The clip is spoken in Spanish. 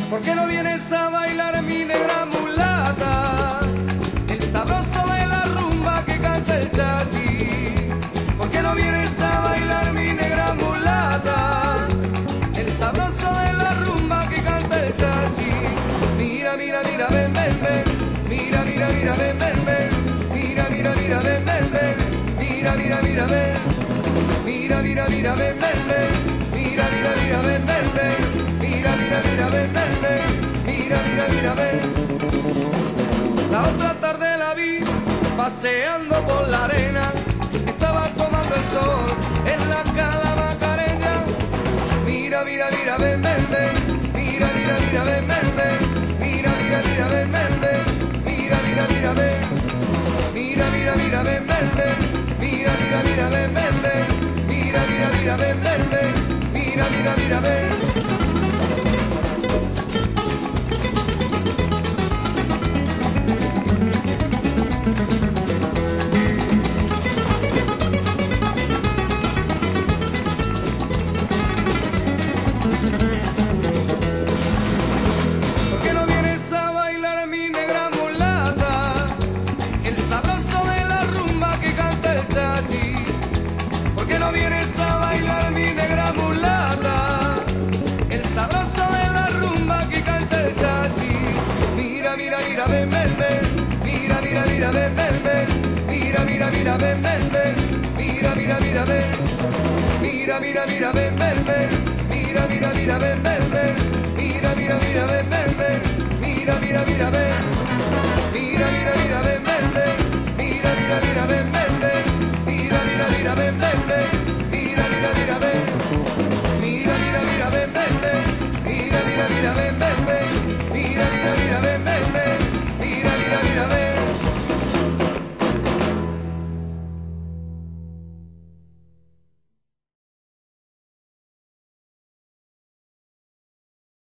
¿Por qué no vienes a bailar mi negra mulata? El sabroso de la rumba que canta el chachi. ¿Por qué no vienes a bailar mi negra mulata? El sabroso de la rumba que canta el chachi. Mira, mira, mira, ven, ven, ven. Mira, mira, mira, ven, ven, ven. Mira, mira, mira, ven, ven, ven. Mira, mira, mira, ven. Mira, mira, mira, ven, ven, ven. Mira, mira, mira, ven, ven, ven. Mira, mira, mira, ven, ven, ven. Mira, mira, mira, ven. La otra tarde la vi paseando por la arena. Estaba tomando el sol en la cala Macarena. Mira, mira, mira, ven, ven, ven. Mira, mira, mira, ven, ven, ven. Mira, mira, mira, ven, ven, ven. Mira, mira, mira, ven. Mira, mira, mira, ven, ven, ven. Mira, mira, mira, ven, ven, ven. Mira, mira, mira, ven, ven, ven. Mira, mira, mira, ven. Mira, mira, mira, ven, ven, ven. Mira, mira, mira, ven, ven, ven.